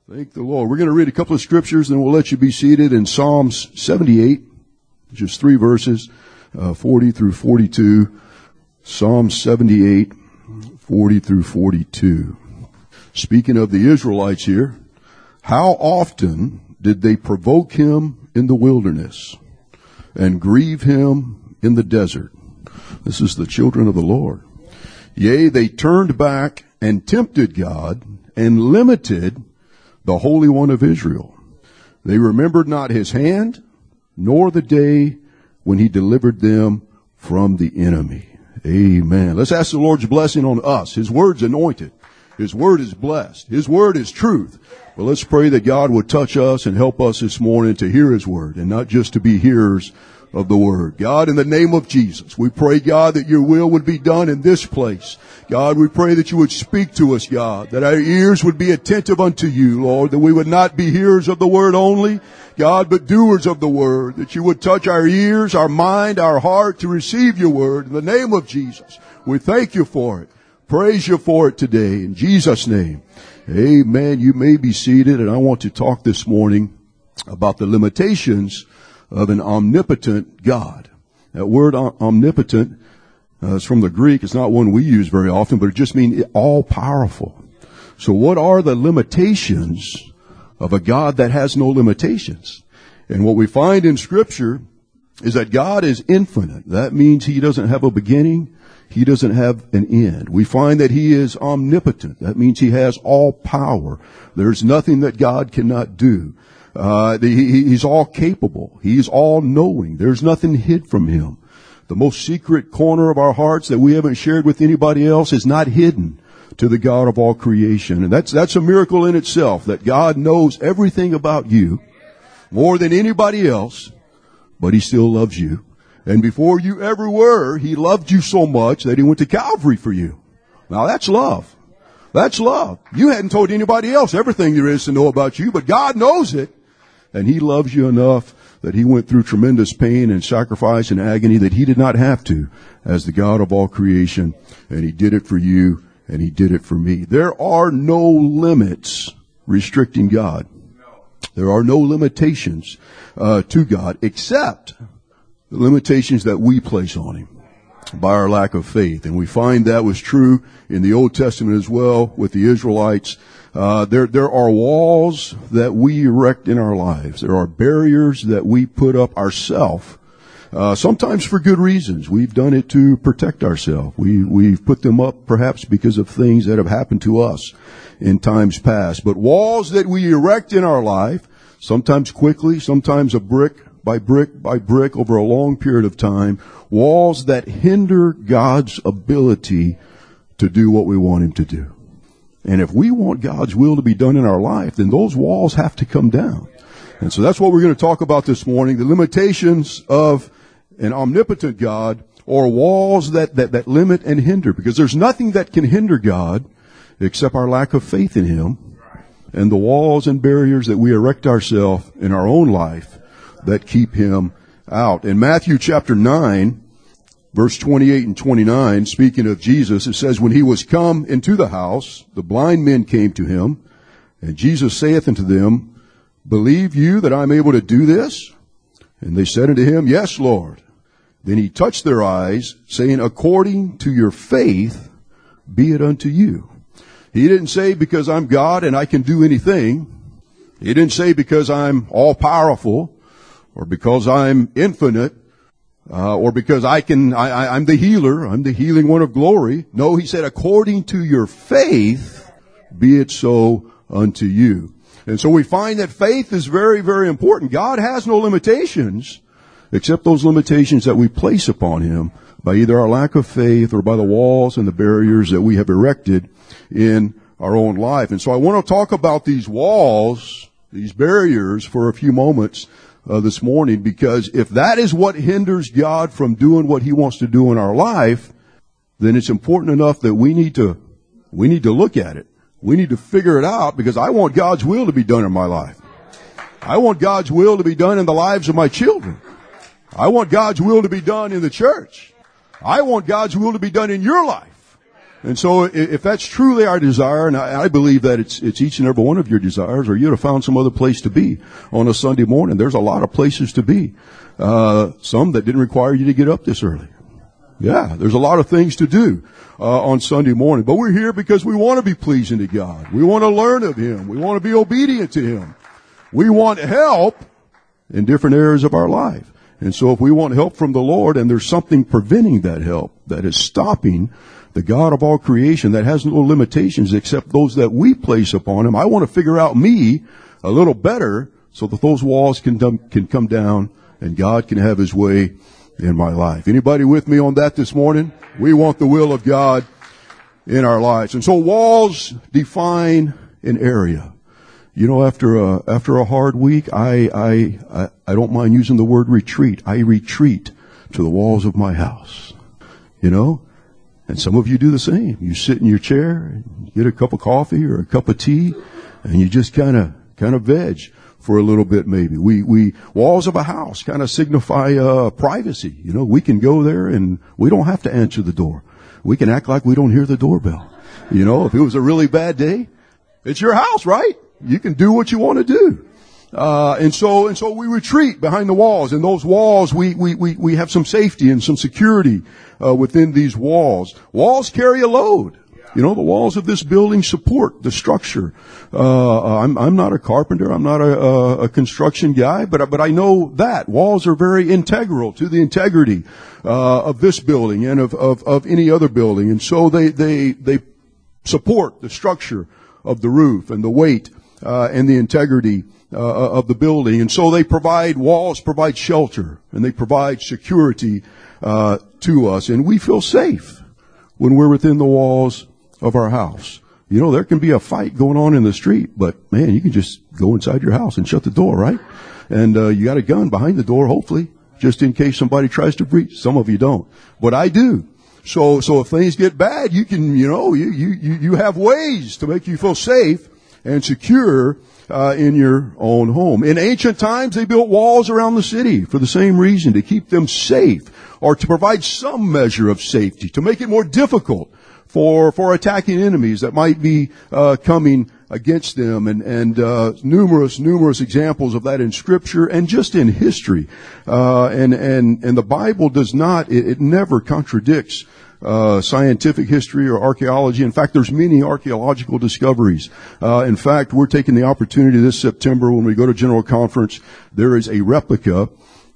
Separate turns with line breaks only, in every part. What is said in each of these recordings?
Thank the Lord. We're going to read a couple of scriptures, and we'll let you be seated in Psalms 78, just 3 verses, 40 through 42. Psalm 78, 40 through 42. Speaking of the Israelites here, how often did they provoke him in the wilderness and grieve him in the desert? This is the children of the Lord. Yea, they turned back and tempted God and limited the Holy One of Israel. They remembered not his hand, nor the day when he delivered them from the enemy. Amen. Let's ask the Lord's blessing on us. His word's anointed. His word is blessed. His word is truth. Well, let's pray that God would touch us and help us this morning to hear his word and not just to be hearers of the word. God, in the name of Jesus, we pray, God, that your will would be done in this place. God, we pray that you would speak to us, God, that our ears would be attentive unto you, Lord, that we would not be hearers of the word only, God, but doers of the word, that you would touch our ears, our mind, our heart to receive your word. In the name of Jesus, we thank you for it. Praise you for it today. In Jesus' name, amen. You may be seated, and I want to talk this morning about the limitations of an omnipotent God. That word omnipotent is from the Greek. It's not one we use very often, but it just means all-powerful. So what are the limitations of a God that has no limitations? And what we find in Scripture is that God is infinite. That means he doesn't have a beginning. He doesn't have an end. We find that he is omnipotent. That means he has all power. There's nothing that God cannot do. He's all capable. He's all knowing. There's nothing hid from him. The most secret corner of our hearts that we haven't shared with anybody else is not hidden to the God of all creation. And that's a miracle in itself, that God knows everything about you more than anybody else, but he still loves you. And before you ever were, he loved you so much that he went to Calvary for you. Now that's love. That's love. You hadn't told anybody else everything there is to know about you, but God knows it. And he loves you enough that he went through tremendous pain and sacrifice and agony that he did not have to as the God of all creation. And he did it for you, and he did it for me. There are no limits restricting God. There are no limitations to God except the limitations that we place on him by our lack of faith. And we find that was true in the Old Testament as well with the Israelites. There are walls that we erect in our lives. There are barriers that we put up ourselves, sometimes for good reasons. We've done it to protect ourselves. We've put them up perhaps because of things that have happened to us in times past. But walls that we erect in our life, sometimes quickly, sometimes a brick by brick by brick over a long period of time, walls that hinder God's ability to do what we want him to do. And if we want God's will to be done in our life, then those walls have to come down. And so that's what we're going to talk about this morning, the limitations of an omnipotent God, or walls that limit and hinder. Because there's nothing that can hinder God except our lack of faith in him and the walls and barriers that we erect ourselves in our own life that keep him out. In Matthew chapter 9, verse 28 and 29, speaking of Jesus, it says, when he was come into the house, the blind men came to him, and Jesus saith unto them, believe you that I am able to do this? And they said unto him, yes, Lord. Then he touched their eyes, saying, according to your faith, be it unto you. He didn't say because I'm God and I can do anything. He didn't say because I'm all powerful or because I'm infinite. Or because I'm the healer, I'm the healing one of glory. No, he said, according to your faith, be it so unto you. And so we find that faith is very, very important. God has no limitations except those limitations that we place upon him by either our lack of faith or by the walls and the barriers that we have erected in our own life. And so I want to talk about these walls, these barriers for a few moments this morning, because if that is what hinders God from doing what he wants to do in our life, then it's important enough that we need to look at it. We need to figure it out, because I want God's will to be done in my life. I want God's will to be done in the lives of my children. I want God's will to be done in the church. I want God's will to be done in your life. And so if that's truly our desire, and I believe that it's each and every one of your desires, or you'd have found some other place to be on a Sunday morning. There's a lot of places to be. Some that didn't require you to get up this early. Yeah, there's a lot of things to do on Sunday morning. But we're here because we want to be pleasing to God. We want to learn of Him. We want to be obedient to Him. We want help in different areas of our life. And so if we want help from the Lord and there's something preventing that help, that is stopping the God of all creation that has no limitations except those that we place upon Him, I want to figure out me a little better so that those walls can come down and God can have His way in my life. Anybody with me on that this morning? We want the will of God in our lives. And so walls define an area. You know, after a hard week, I don't mind using the word retreat. I retreat to the walls of my house. You know? And some of you do the same. You sit in your chair, and get a cup of coffee or a cup of tea, and you just kind of veg for a little bit maybe. We walls of a house kind of signify privacy. You know, we can go there and we don't have to answer the door. We can act like we don't hear the doorbell. You know, if it was a really bad day, it's your house, right? You can do what you want to do. And so we retreat behind the walls, and those walls we have some safety and some security within these walls. Walls carry a load. You know, the walls of this building support the structure. I'm not a carpenter. I'm not a construction guy, but I know that walls are very integral to the integrity of this building and of any other building. And so they support the structure of the roof and the weight and the integrity of the building. And so walls provide shelter and they provide security to us, and we feel safe when we're within the walls of our house. You know, there can be a fight going on in the street, but man, you can just go inside your house and shut the door, right? And you got a gun behind the door, hopefully, just in case somebody tries to breach. Some of you don't, but I do. So if things get bad, you can, you know, you have ways to make you feel safe and secure in your own home. In ancient times, they built walls around the city for the same reason, to keep them safe or to provide some measure of safety, to make it more difficult for attacking enemies that might be coming against them, and numerous examples of that in Scripture and just in history. And the Bible does not, it never contradicts scientific history or archaeology. In fact, there's many archaeological discoveries. In fact, we're taking the opportunity this September when we go to General Conference. There is a replica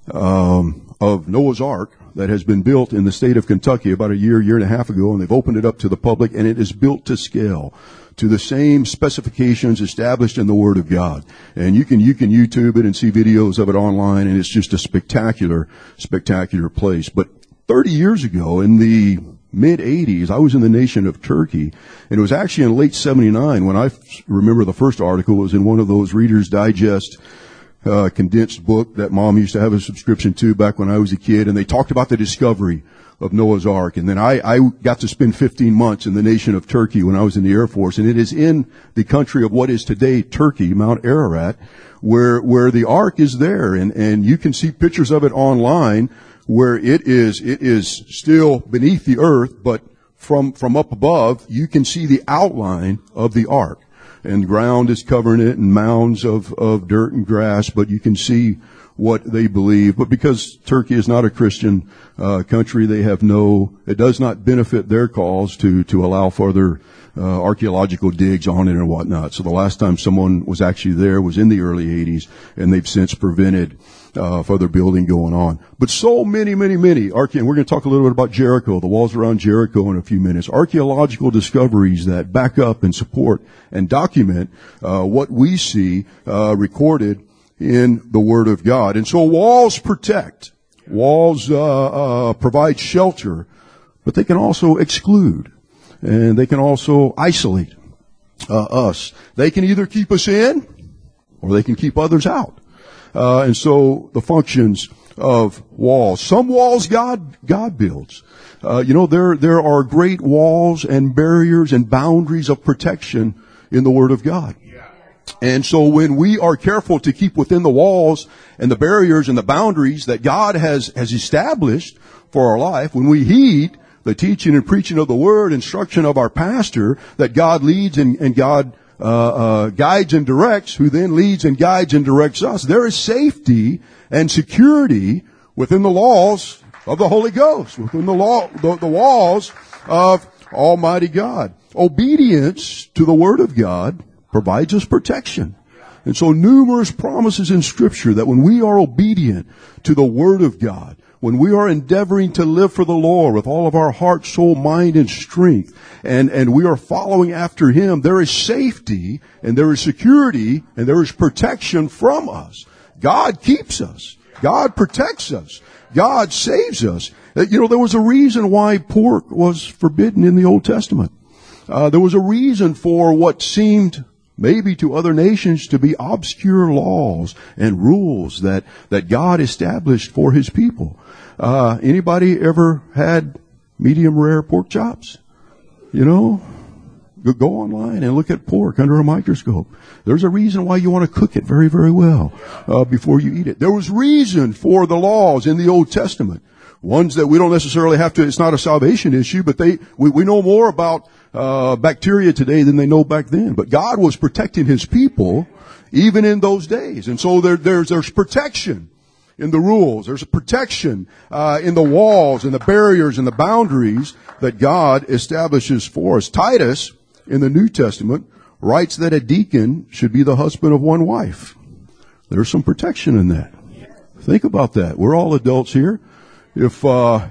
of Noah's Ark that has been built in the state of Kentucky about a year and a half ago, and they've opened it up to the public, and it is built to scale, to the same specifications established in the Word of God. And you can YouTube it and see videos of it online, and it's just a spectacular place. But 30 years ago, in the mid-'80s, I was in the nation of Turkey, and it was actually in late 79 when I remember the first article was in one of those Reader's Digest condensed book that Mom used to have a subscription to back when I was a kid, and they talked about the discovery of Noah's Ark. And then I got to spend 15 months in the nation of Turkey when I was in the Air Force, and it is in the country of what is today Turkey, Mount Ararat, where the Ark is there, and you can see pictures of it online where it is still beneath the earth, but from up above you can see the outline of the Ark. And ground is covering it and mounds of dirt and grass, but you can see what they believe. But because Turkey is not a Christian country, it does not benefit their cause to allow further archaeological digs on it and whatnot. So the last time someone was actually there was in the early 80s, and they've since prevented further building going on. But so many, and we're going to talk a little bit about Jericho, the walls around Jericho in a few minutes. Archaeological discoveries that back up and support and document what we see recorded in the Word of God. And so walls protect. Walls provide shelter, but they can also exclude, and they can also isolate us. They can either keep us in, or they can keep others out. And so the functions of walls. Some walls God builds. There are great walls and barriers and boundaries of protection in the Word of God. And so when we are careful to keep within the walls and the barriers and the boundaries that God has established for our life, when we heed the teaching and preaching of the Word, instruction of our pastor, that God leads and God guides and directs, who then leads and guides and directs us. There is safety and security within the laws of the Holy Ghost, within the walls of Almighty God. Obedience to the Word of God provides us protection. And so numerous promises in Scripture that when we are obedient to the Word of God, when we are endeavoring to live for the Lord with all of our heart, soul, mind, and strength, and we are following after Him, there is safety, and there is security, and there is protection from us. God keeps us. God protects us. God saves us. There was a reason why pork was forbidden in the Old Testament. There was a reason for what seemed maybe to other nations to be obscure laws and rules that God established for His people. Anybody ever had medium rare pork chops? Go online and look at pork under a microscope. There's a reason why you want to cook it very, very well before you eat it. There was reason for the laws in the Old Testament. Ones that we don't necessarily have to, it's not a salvation issue, but we know more about bacteria today than they know back then. But God was protecting His people even in those days. And so there's protection in the rules. There's a protection in the walls and the barriers and the boundaries that God establishes for us. Titus, in the New Testament, writes that a deacon should be the husband of one wife. There's some protection in that. Think about that. We're all adults here. If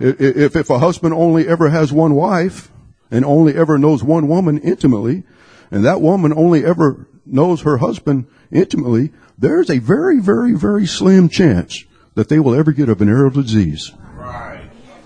a husband only ever has one wife and only ever knows one woman intimately, and that woman only ever knows her husband intimately, there's a very, very, very slim chance that they will ever get a venereal disease. Right.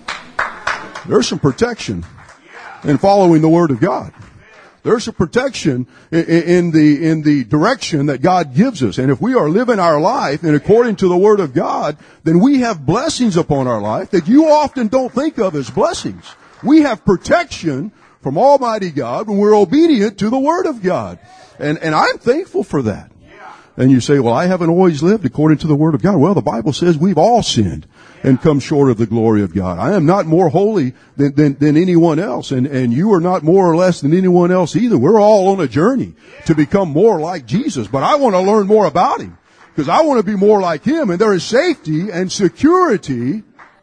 There's some protection in following the Word of God. There's a protection in the direction that God gives us. And if we are living our life and according to the Word of God, then we have blessings upon our life that you often don't think of as blessings. We have protection from Almighty God when we're obedient to the Word of God. And I'm thankful for that. And you say, well, I haven't always lived according to the Word of God. Well, the Bible says we've all sinned and come short of the glory of God. I am not more holy than anyone else, and you are not more or less than anyone else either. We're all on a journey to become more like Jesus, but I want to learn more about Him because I want to be more like Him, and there is safety and security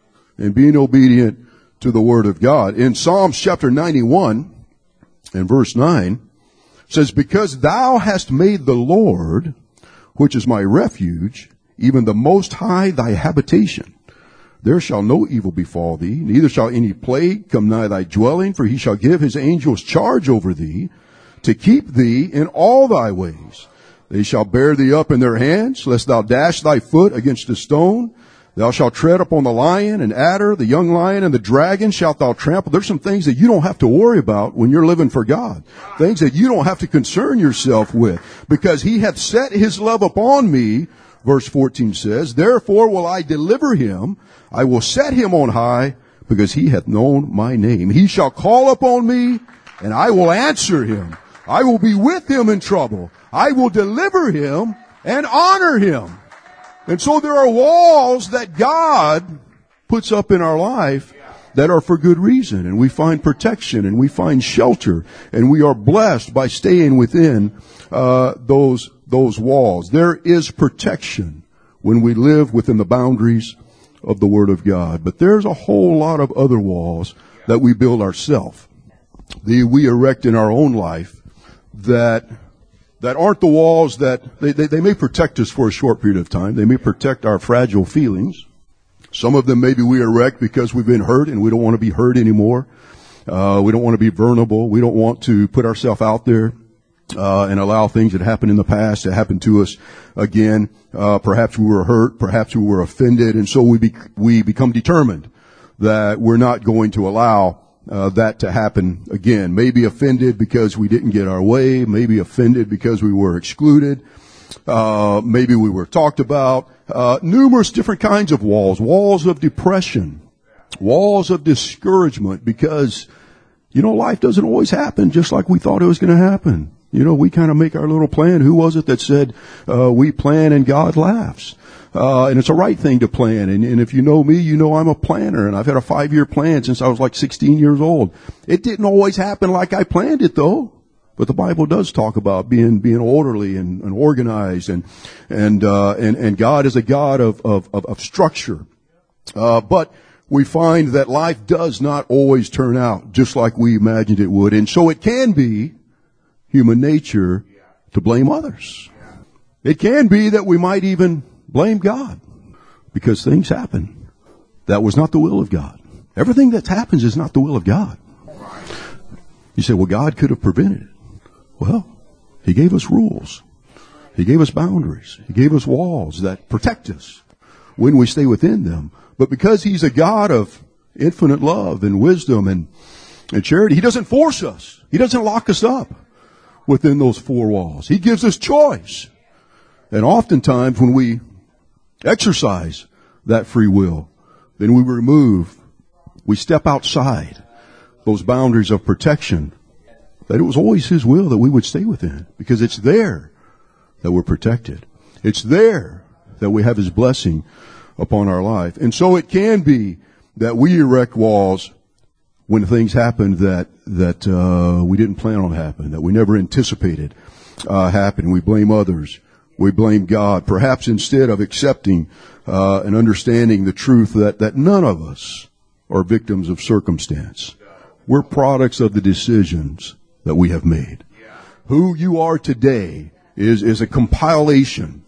in being obedient to the Word of God. In Psalms chapter 91 and verse 9, it says, because thou hast made the Lord, which is my refuge, even the Most High thy habitation, there shall no evil befall thee, neither shall any plague come nigh thy dwelling, for He shall give His angels charge over thee, to keep thee in all thy ways. They shall bear thee up in their hands, lest thou dash thy foot against a stone. Thou shalt tread upon the lion and adder, the young lion and the dragon shalt thou trample. There's some things that you don't have to worry about when you're living for God. Things that you don't have to concern yourself with, because He hath set His love upon me. Verse 14 says, therefore will I deliver him. I will set him on high, because he hath known my name. He shall call upon me, and I will answer him. I will be with him in trouble. I will deliver him and honor him. And so there are walls that God puts up in our life that are for good reason. And we find protection and we find shelter. And we are blessed by staying within those walls. There is protection when we live within the boundaries of the Word of God. But there's a whole lot of other walls that we build ourselves. We erect in our own life that aren't the walls that they may protect us for a short period of time. They may protect our fragile feelings. Some of them maybe we erect because we've been hurt and we don't want to be hurt anymore. We don't want to be vulnerable. We don't want to put ourselves out there and allow things that happened in the past to happen to us again. Perhaps we were hurt, perhaps we were offended, and so we become determined that we're not going to allow that to happen again. Maybe offended because we didn't get our way, maybe offended because we were excluded, maybe we were talked about. Numerous different kinds of walls of depression, walls of discouragement, because life doesn't always happen just like we thought it was going to happen. We kind of make our little plan. Who was it that said, we plan and God laughs? And it's a right thing to plan. And if you know me, you know I'm a planner, and I've had a 5-year plan since I was like 16 years old. It didn't always happen like I planned it, though. But the Bible does talk about being orderly and organized, and God is a God of structure. But we find that life does not always turn out just like we imagined it would. And so it can be human nature to blame others. It can be that we might even blame God because things happen. That was not the will of God. Everything that happens is not the will of God. You say, well, God could have prevented it. Well, He gave us rules. He gave us boundaries. He gave us walls that protect us when we stay within them. But because He's a God of infinite love and wisdom and charity, He doesn't force us. He doesn't lock us up within those 4 walls. He gives us choice. And oftentimes when we exercise that free will, then we step outside those boundaries of protection that it was always His will that we would stay within, because it's there that we're protected. It's there that we have His blessing upon our life. And so it can be that we erect walls when things happen that we didn't plan on happening, that we never anticipated happening. We blame others. We blame God, perhaps instead of accepting and understanding the truth that none of us are victims of circumstance. We're products of the decisions that we have made. Who you are today is a compilation,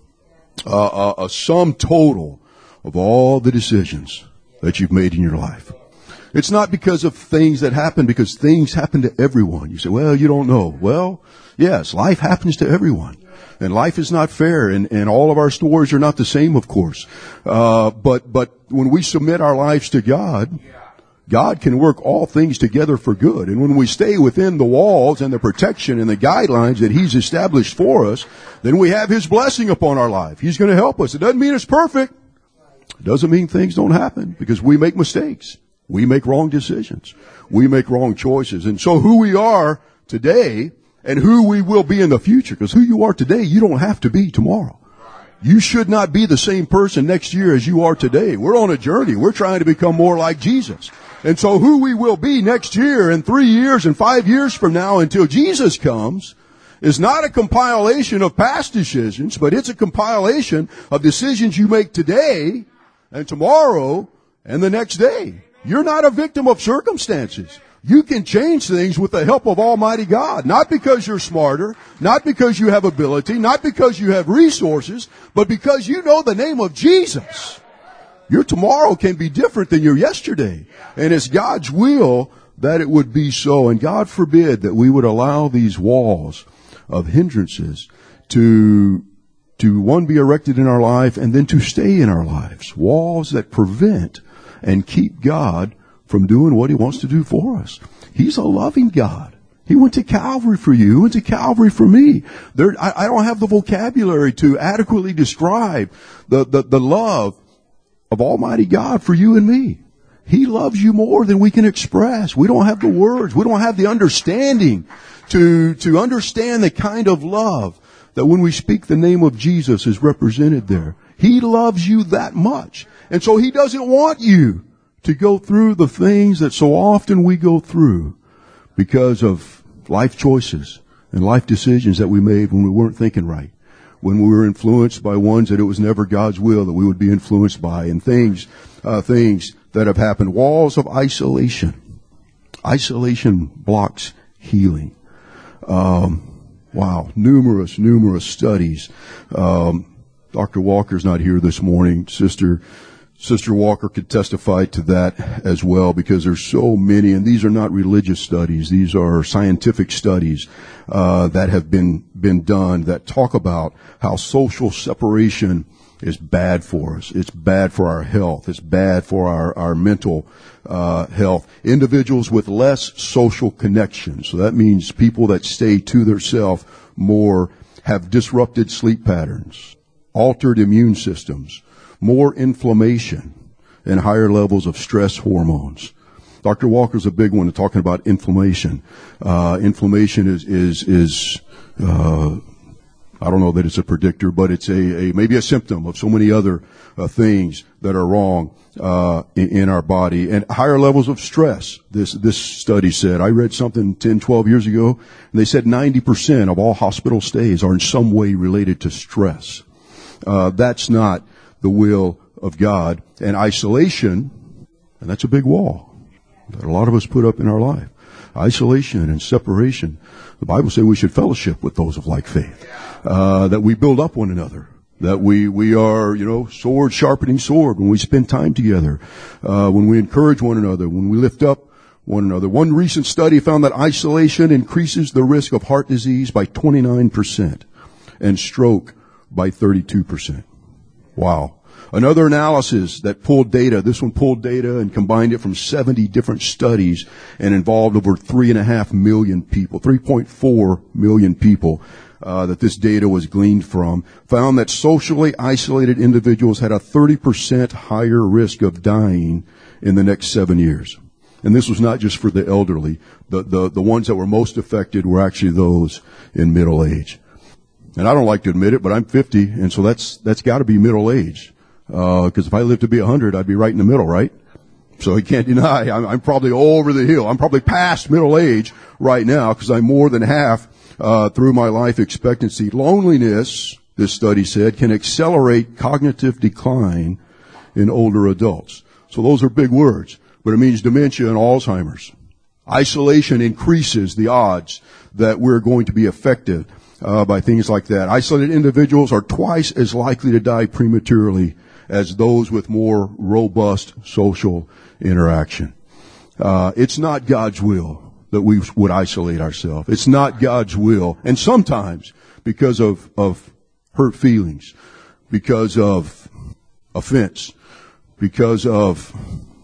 a sum total of all the decisions that you've made in your life. It's not because of things that happen, because things happen to everyone. You say, well, you don't know. Well, yes, life happens to everyone. And life is not fair, and all of our stories are not the same, of course. But when we submit our lives to God, God can work all things together for good. And when we stay within the walls and the protection and the guidelines that He's established for us, then we have His blessing upon our life. He's going to help us. It doesn't mean it's perfect. It doesn't mean things don't happen, because we make mistakes. We make wrong decisions. We make wrong choices. And so who we are today and who we will be in the future, because who you are today, you don't have to be tomorrow. You should not be the same person next year as you are today. We're on a journey. We're trying to become more like Jesus. And so who we will be next year and 3 years and 5 years from now until Jesus comes is not a compilation of past decisions, but it's a compilation of decisions you make today and tomorrow and the next day. You're not a victim of circumstances. You can change things with the help of Almighty God. Not because you're smarter, not because you have ability, not because you have resources, but because you know the name of Jesus. Your tomorrow can be different than your yesterday. And it's God's will that it would be so. And God forbid that we would allow these walls of hindrances to one, be erected in our life, and then to stay in our lives. Walls that prevent and keep God from doing what He wants to do for us. He's a loving God. He went to Calvary for you. He went to Calvary for me. I don't have the vocabulary to adequately describe the love of Almighty God for you and me. He loves you more than we can express. We don't have the words. We don't have the understanding to understand the kind of love that when we speak the name of Jesus is represented there. He loves you that much. And so He doesn't want you to go through the things that so often we go through because of life choices and life decisions that we made when we weren't thinking right, when we were influenced by ones that it was never God's will that we would be influenced by, and things that have happened. Walls of isolation. Isolation blocks healing. Wow. Numerous studies. Dr. Walker's not here this morning. Sister Walker could testify to that as well, because there's so many, and these are not religious studies. These are scientific studies that have been done that talk about how social separation is bad for us. It's bad for our health. It's bad for our mental health. Individuals with less social connections, so that means people that stay to themselves more, have disrupted sleep patterns, altered immune systems, more inflammation, and higher levels of stress hormones. Dr. Walker's a big one talking about inflammation. Inflammation is I don't know that it's a predictor, but it's maybe a symptom of so many other things that are wrong in our body. And higher levels of stress, this study said. I read something 10, 12 years ago, and they said 90% of all hospital stays are in some way related to stress. That's not the will of God. And isolation, and that's a big wall that a lot of us put up in our life. Isolation and separation. The Bible says we should fellowship with those of like faith. That we build up one another. That we are, sword sharpening sword when we spend time together. When we encourage one another, when we lift up one another. One recent study found that isolation increases the risk of heart disease by 29% and stroke by 32%. Wow. Another analysis that pulled data, this one pulled data and combined it from 70 different studies and involved over 3.5 million people, 3.4 million people, that this data was gleaned from, found that socially isolated individuals had a 30% higher risk of dying in the next 7 years. And this was not just for the elderly. The ones that were most affected were actually those in middle age. And I don't like to admit it, but I'm 50, and so that's gotta be middle age. Cause if I lived to be 100, I'd be right in the middle, right? So you can't deny I'm probably over the hill. I'm probably past middle age right now because I'm more than half through my life expectancy. Loneliness, this study said, can accelerate cognitive decline in older adults. So those are big words, but it means dementia and Alzheimer's. Isolation increases the odds that we're going to be affected by things like that. Isolated individuals are twice as likely to die prematurely as those with more robust social interaction. It's not God's will that we would isolate ourselves. It's not God's will. And sometimes because of hurt feelings, because of offense, because of,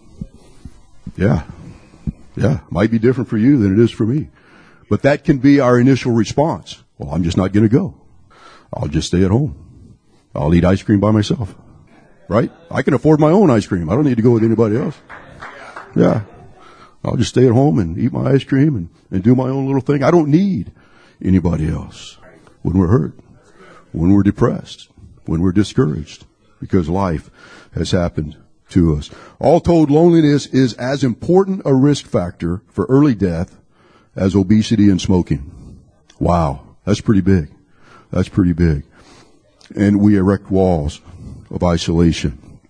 might be different for you than it is for me. But that can be our initial response. Well, I'm just not going to go. I'll just stay at home. I'll eat ice cream by myself. Right? I can afford my own ice cream. I don't need to go with anybody else. Yeah. I'll just stay at home and eat my ice cream and do my own little thing. I don't need anybody else when we're hurt, when we're depressed, when we're discouraged, because life has happened to us. All told, loneliness is as important a risk factor for early death as obesity and smoking. Wow. That's pretty big. That's pretty big. And we erect walls of isolation.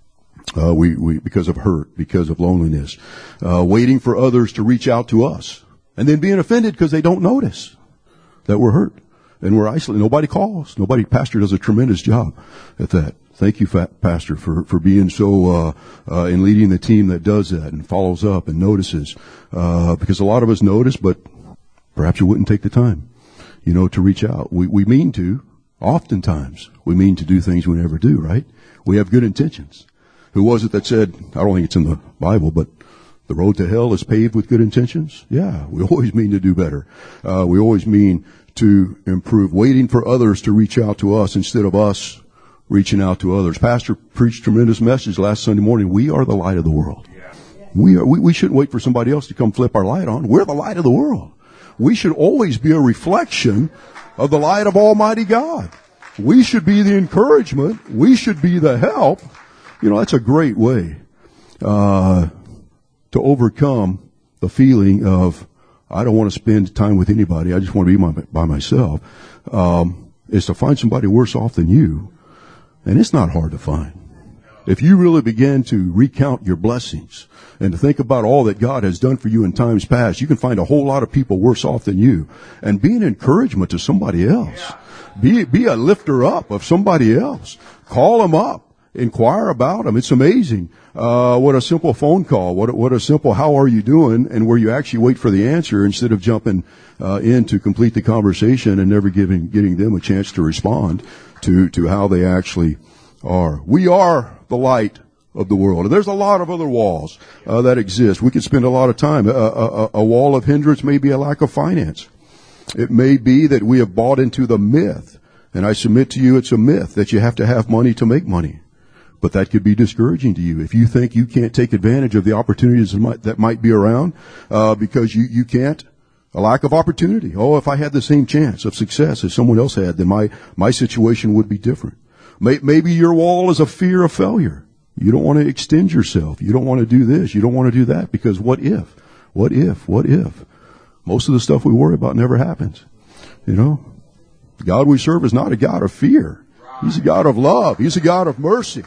We because of hurt, because of loneliness, waiting for others to reach out to us, and then being offended because they don't notice that we're hurt and we're isolated. Nobody calls. Pastor does a tremendous job at that. Thank you, Pastor, for being so and leading the team that does that and follows up and notices. Because a lot of us notice, but perhaps you wouldn't take the time, to reach out. We mean to. Oftentimes, we mean to do things we never do, right? We have good intentions. Who was it that said, I don't think it's in the Bible, but the road to hell is paved with good intentions? Yeah, we always mean to do better. We always mean to improve, waiting for others to reach out to us instead of us reaching out to others. Pastor preached a tremendous message last Sunday morning. We are the light of the world. We shouldn't wait for somebody else to come flip our light on. We're the light of the world. We should always be a reflection of the light of Almighty God. We should be the encouragement. We should be the help. That's a great way to overcome the feeling of, I don't want to spend time with anybody. I just want to be by myself. Is to find somebody worse off than you. And it's not hard to find. If you really begin to recount your blessings and to think about all that God has done for you in times past, you can find a whole lot of people worse off than you. And be an encouragement to somebody else. Be a lifter up of somebody else. Call them up. Inquire about them. It's amazing what a simple phone call, what a simple how are you doing, and where you actually wait for the answer instead of jumping in to complete the conversation and never getting them a chance to respond to how they actually are. We are the light of the world. And there's a lot of other walls that exist. We could spend a lot of time. A wall of hindrance may be a lack of finance. It may be that we have bought into the myth, and I submit to you it's a myth, that you have to have money to make money. But that could be discouraging to you if you think you can't take advantage of the opportunities that might be around, because you can't. A lack of opportunity. Oh, if I had the same chance of success as someone else had, then my situation would be different. Maybe your wall is a fear of failure. You don't want to extend yourself. You don't want to do this. You don't want to do that because what if? What if? What if? Most of the stuff we worry about never happens. You know? The God we serve is not a God of fear. He's a God of love. He's a God of mercy.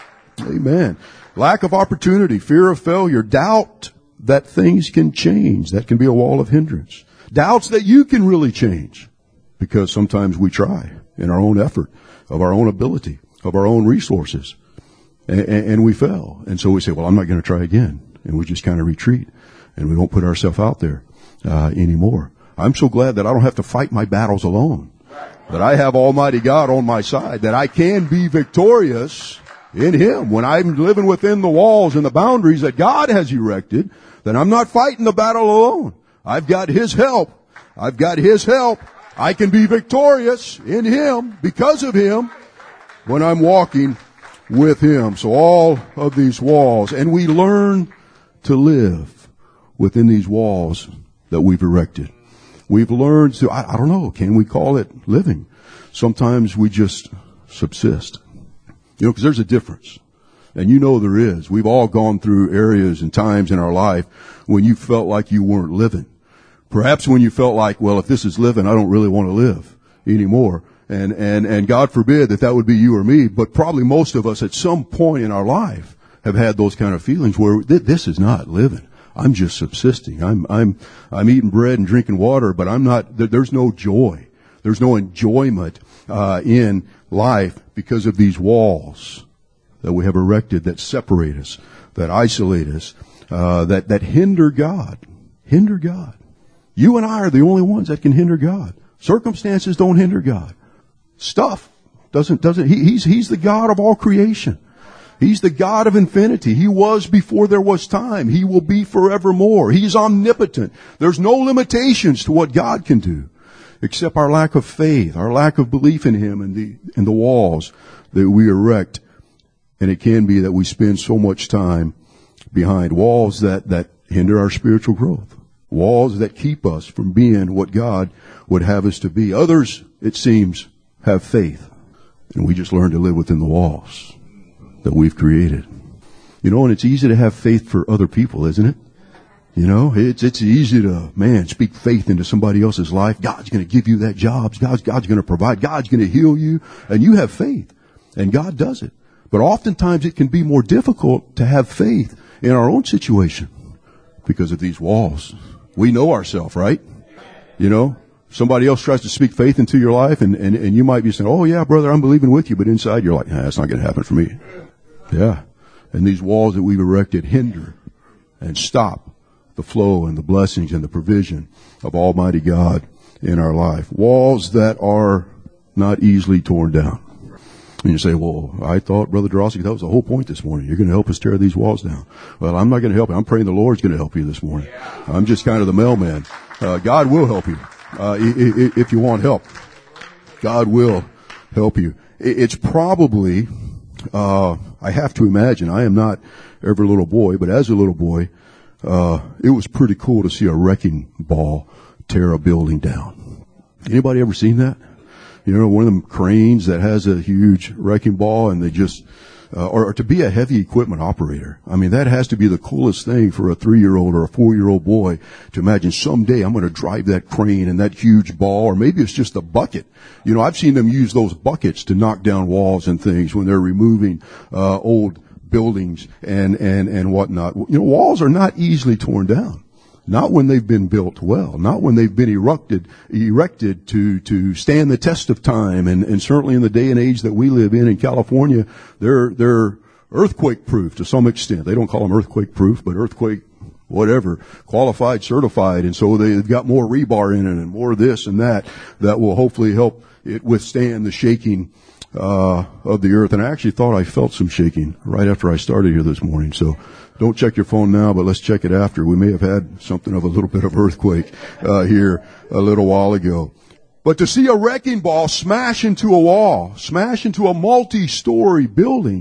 Amen. Lack of opportunity, fear of failure, doubt that things can change. That can be a wall of hindrance. Doubts that you can really change. Because sometimes we try in our own effort, of our own ability, of our own resources. And we fail. And so we say, well, I'm not going to try again. And we just kind of retreat. And we don't put ourselves out there anymore. I'm so glad that I don't have to fight my battles alone. That I have Almighty God on my side. That I can be victorious in Him. When I'm living within the walls and the boundaries that God has erected, then I'm not fighting the battle alone. I've got His help. I've got His help. I can be victorious in Him, because of Him, when I'm walking with Him. So all of these walls, and we learn to live within these walls that we've erected. We've learned to, I don't know, can we call it living? Sometimes we just subsist. You know, because there's a difference. And you know there is. We've all gone through areas and times in our life when you felt like you weren't living. Perhaps when you felt like, well, if this is living, I don't really want to live anymore. And God forbid that would be you or me, but probably most of us at some point in our life have had those kind of feelings where this is not living. I'm just subsisting. I'm eating bread and drinking water, but I'm not, there's no joy. There's no enjoyment, in life because of these walls that we have erected that separate us, that isolate us, that hinder God. Hinder God. You and I are the only ones that can hinder God. Circumstances don't hinder God. Stuff doesn't, he's the God of all creation. He's the God of infinity. He was before there was time. He will be forevermore. He's omnipotent. There's no limitations to what God can do, except our lack of faith, our lack of belief in Him and the walls that we erect. And it can be that we spend so much time behind walls that hinder our spiritual growth. Walls that keep us from being what God would have us to be. Others, it seems, have faith. And we just learn to live within the walls that we've created. You know, and it's easy to have faith for other people, isn't it? You know, it's easy to, speak faith into somebody else's life. God's going to give you that job. God's going to provide. God's going to heal you. And you have faith. And God does it. But oftentimes it can be more difficult to have faith in our own situation because of these walls. We know ourselves, right? You know, somebody else tries to speak faith into your life and you might be saying, oh yeah, brother, I'm believing with you. But inside you're like, that's not going to happen for me. Yeah. And these walls that we've erected hinder and stop the flow and the blessings and the provision of Almighty God in our life. Walls that are not easily torn down. And you say, well, I thought, Brother Drossy, that was the whole point this morning. You're going to help us tear these walls down. Well, I'm not going to help you. I'm praying the Lord's going to help you this morning. I'm just kind of the mailman. God will help you if you want help. God will help you. It's probably, I have to imagine, I am not every little boy, but as a little boy, it was pretty cool to see a wrecking ball tear a building down. Anybody ever seen that? You know, one of them cranes that has a huge wrecking ball and they just, or to be a heavy equipment operator. I mean, that has to be the coolest thing for a 3-year-old or a 4-year-old boy to imagine someday I'm going to drive that crane and that huge ball, or maybe it's just a bucket. You know, I've seen them use those buckets to knock down walls and things when they're removing, old buildings and whatnot. You know, walls are not easily torn down. Not when they've been built well, not when they've been erected to stand the test of time, and certainly in the day and age that we live in California, they're earthquake proof to some extent. They don't call them earthquake proof, but earthquake whatever, qualified, certified, and so they've got more rebar in it and more this and that will hopefully help it withstand the shaking of the earth. And I actually thought I felt some shaking right after I started here this morning, so don't check your phone now, but let's check it after. We may have had something of a little bit of earthquake here a little while ago. But to see a wrecking ball smash into a wall, smash into a multi-story building,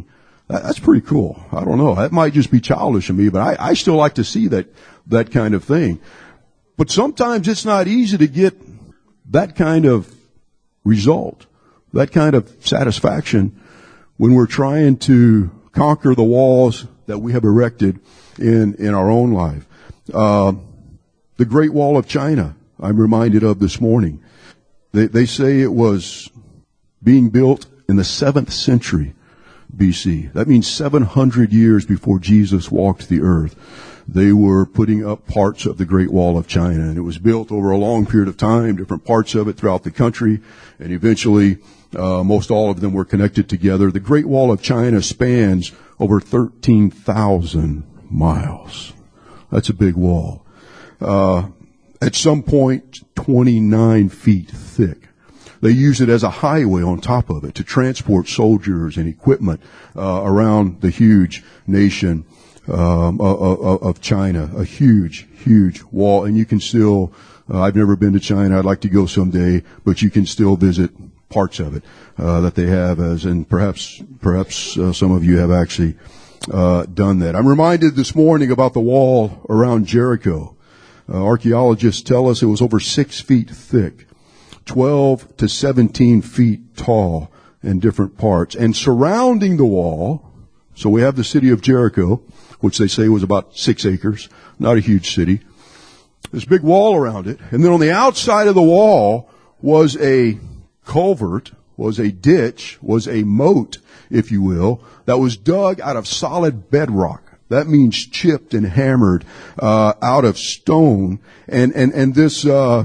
That's pretty cool. I don't know. That might just be childish of me, but I still like to see that kind of thing. But sometimes it's not easy to get that kind of result, that kind of satisfaction when we're trying to conquer the walls that we have erected in our own life. The Great Wall of China, I'm reminded of this morning. They say it was being built in the 7th century BC. That means 700 years before Jesus walked the earth. They were putting up parts of the Great Wall of China, and it was built over a long period of time, different parts of it throughout the country, and eventually most all of them were connected together. The Great Wall of China spans over 13,000 miles. That's a big wall. At some point, 29 feet thick. They use it as a highway on top of it to transport soldiers and equipment around the huge nation of China. A huge, huge wall. And you can still, I've never been to China. I'd like to go someday, but you can still visit parts of it that they have, and perhaps some of you have actually done that. I'm reminded this morning about the wall around Jericho. Archaeologists tell us it was over 6 feet thick, 12 to 17 feet tall in different parts. And surrounding the wall, so we have the city of Jericho, which they say was about 6 acres, not a huge city. This big wall around it. And then on the outside of the wall was a culvert, was a ditch, was a moat, if you will, that was dug out of solid bedrock. That means chipped and hammered out of stone. And this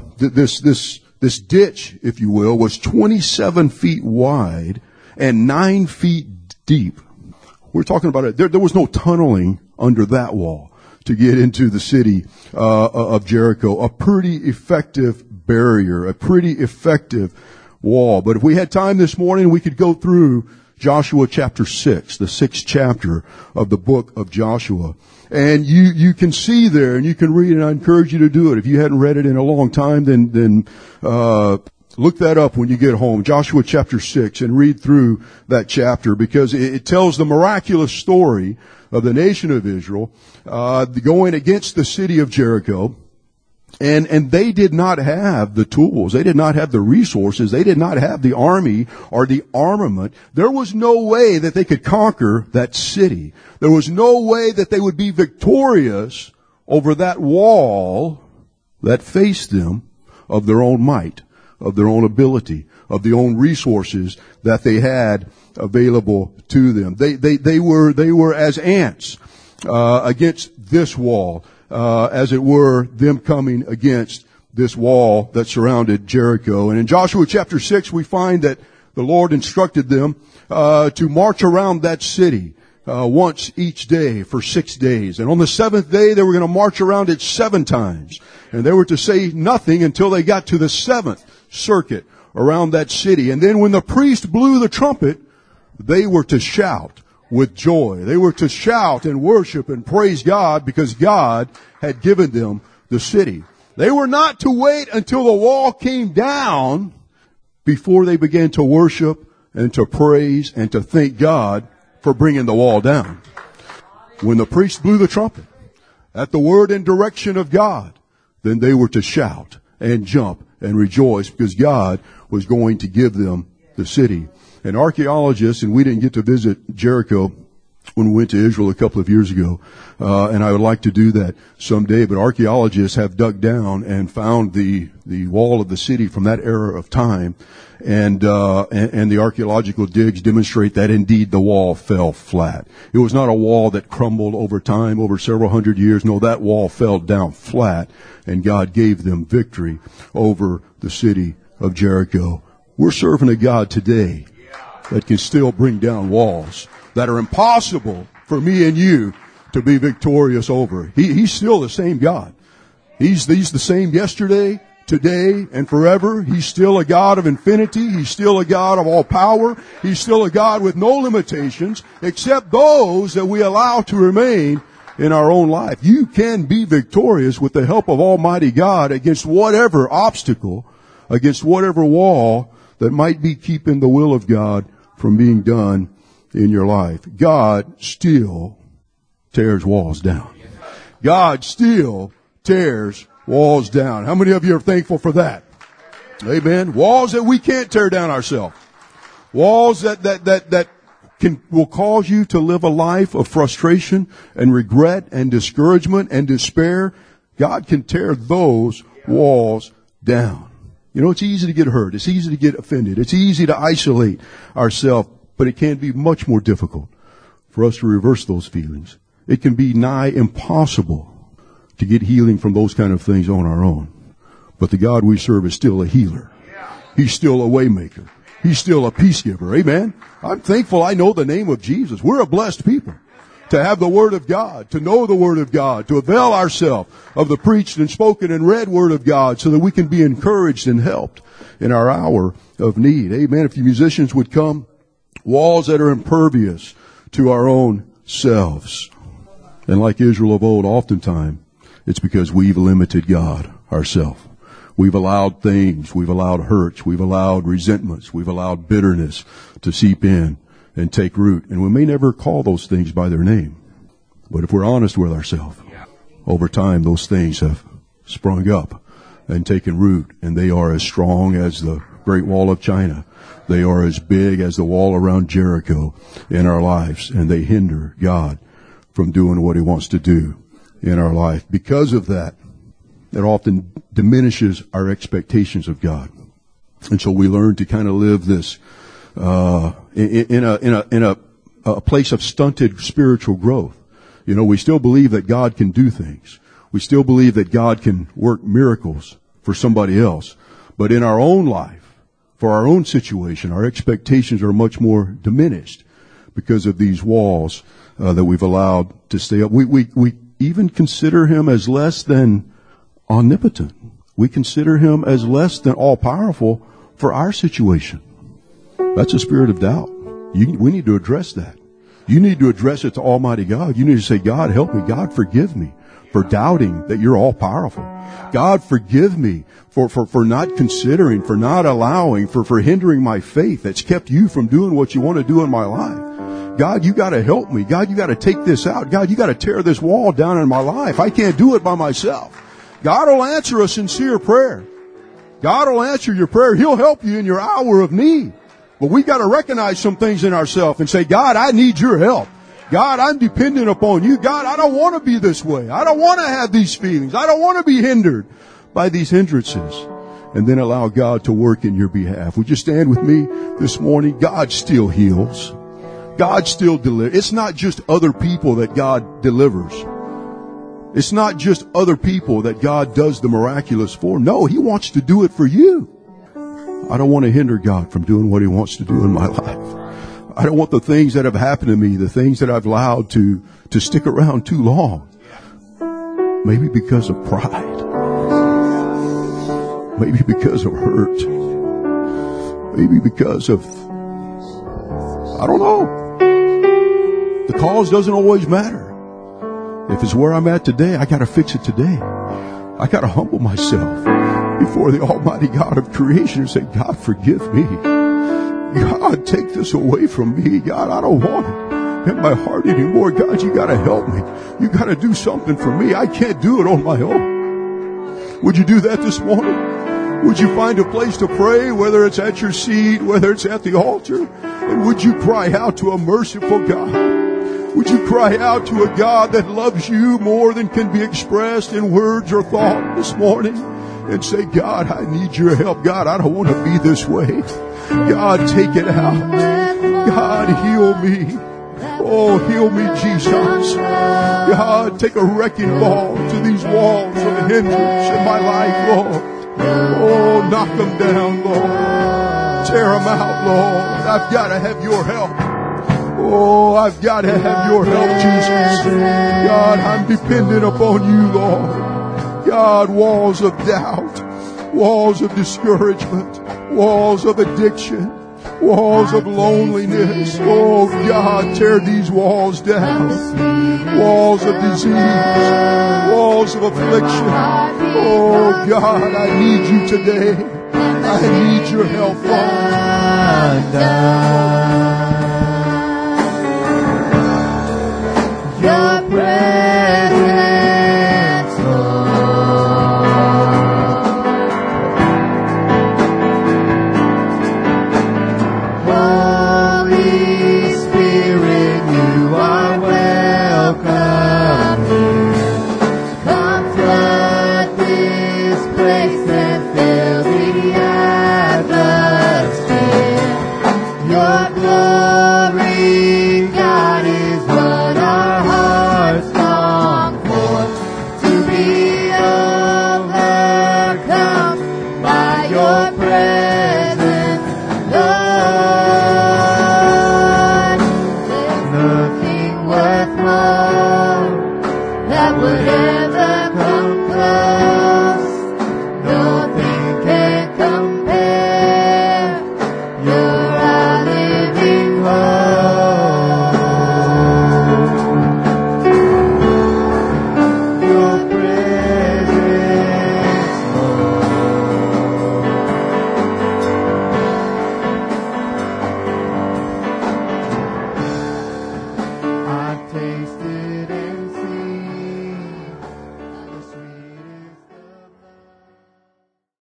ditch, if you will, was 27 feet wide and 9 feet deep. We're talking about it. There was no tunneling under that wall to get into the city of Jericho. A pretty effective barrier, a pretty effective wall. But if we had time this morning, we could go through Joshua chapter 6, the 6th chapter of the book of Joshua. And you can see there, and you can read, and I encourage you to do it. If you hadn't read it in a long time, then look that up when you get home. Joshua chapter 6, and read through that chapter, because it tells the miraculous story of the nation of Israel going against the city of Jericho. And they did not have the tools. They did not have the resources. They did not have the army or the armament. There was no way that they could conquer that city. There was no way that they would be victorious over that wall that faced them of their own might, of their own ability, of their own resources that they had available to them. They were as ants against this wall. As it were, them coming against this wall that surrounded Jericho. And in Joshua chapter 6, we find that the Lord instructed them to march around that city once each day for 6 days. And on the 7th day, they were going to march around it 7 times. And they were to say nothing until they got to the 7th circuit around that city. And then when the priest blew the trumpet, they were to shout with joy. They were to shout and worship and praise God because God had given them the city. They were not to wait until the wall came down before they began to worship and to praise and to thank God for bringing the wall down. When the priest blew the trumpet at the word and direction of God, then they were to shout and jump and rejoice because God was going to give them the city. And archaeologists, and we didn't get to visit Jericho when we went to Israel a couple of years ago, and I would like to do that someday, but archaeologists have dug down and found the wall of the city from that era of time, and the archaeological digs demonstrate that indeed the wall fell flat. It was not a wall that crumbled over time, over several hundred years. No, that wall fell down flat, and God gave them victory over the city of Jericho. We're serving a God today that can still bring down walls that are impossible for me and you to be victorious over. He's still the same God. He's the same yesterday, today, and forever. He's still a God of infinity. He's still a God of all power. He's still a God with no limitations except those that we allow to remain in our own life. You can be victorious with the help of Almighty God against whatever obstacle, against whatever wall that might be keeping the will of God from being done in your life, God still tears walls down. God still tears walls down. How many of you are thankful for that? Amen. Walls that we can't tear down ourselves. Walls that will cause you to live a life of frustration and regret and discouragement and despair. God can tear those walls down. You know, it's easy to get hurt. It's easy to get offended. It's easy to isolate ourselves, but it can be much more difficult for us to reverse those feelings. It can be nigh impossible to get healing from those kind of things on our own. But the God we serve is still a healer. He's still a way maker. He's still a peace giver. Amen. I'm thankful I know the name of Jesus. We're a blessed people to have the Word of God, to know the Word of God, to avail ourselves of the preached and spoken and read Word of God so that we can be encouraged and helped in our hour of need. Amen. If you musicians would come, walls that are impervious to our own selves. And like Israel of old, oftentimes, it's because we've limited God ourselves. We've allowed things, we've allowed hurts, we've allowed resentments, we've allowed bitterness to seep in and take root. And we may never call those things by their name. But if we're honest with ourselves, over time those things have sprung up and taken root. And they are as strong as the Great Wall of China. They are as big as the wall around Jericho in our lives. And they hinder God from doing what He wants to do in our life. Because of that, it often diminishes our expectations of God. And so we learn to kind of live this in a place of stunted spiritual growth. You know, we still believe that God can do things. We still believe that God can work miracles for somebody else. But in our own life, for our own situation, our expectations are much more diminished because of these walls that we've allowed to stay up. We even consider Him as less than omnipotent. We consider Him as less than all-powerful for our situation. That's a spirit of doubt. We need to address that. You need to address it to Almighty God. You need to say, God, help me. God, forgive me for doubting that You're all-powerful. God, forgive me for not considering, for not allowing, for hindering my faith that's kept You from doing what You want to do in my life. God, You got to help me. God, You got to take this out. God, You got to tear this wall down in my life. I can't do it by myself. God will answer a sincere prayer. God will answer your prayer. He'll help you in your hour of need. But we got to recognize some things in ourselves and say, God, I need Your help. God, I'm dependent upon You. God, I don't want to be this way. I don't want to have these feelings. I don't want to be hindered by these hindrances. And then allow God to work in your behalf. Would you stand with me this morning? God still heals. God still delivers. It's not just other people that God delivers. It's not just other people that God does the miraculous for. No, He wants to do it for you. I don't want to hinder God from doing what He wants to do in my life. I don't want the things that have happened to me, the things that I've allowed to stick around too long. Maybe because of pride. Maybe because of hurt. Maybe because of, I don't know. The cause doesn't always matter. If it's where I'm at today, I got to fix it today. I got to humble myself before the Almighty God of creation and say, God, forgive me. God, take this away from me. God, I don't want it in my heart anymore. God, You got to help me. You got to do something for me. I can't do it on my own. Would you do that this morning? Would you find a place to pray, whether it's at your seat, whether it's at the altar? And would you cry out to a merciful God? Would you cry out to a God that loves you more than can be expressed in words or thought this morning? And say, God, I need Your help. God, I don't want to be this way. God, take it out. God, heal me. Oh, heal me, Jesus. God, take a wrecking ball to these walls of hindrance in my life, Lord. Oh, knock them down, Lord. Tear them out, Lord. I've got to have Your help. Oh, I've got to have Your help, Jesus. God, I'm dependent upon You, Lord. God, walls of doubt, walls of discouragement, walls of addiction, walls of loneliness. Oh, God, tear these walls down. Walls of disease, walls of affliction. Oh, God, I need You today. I need Your help, Lord.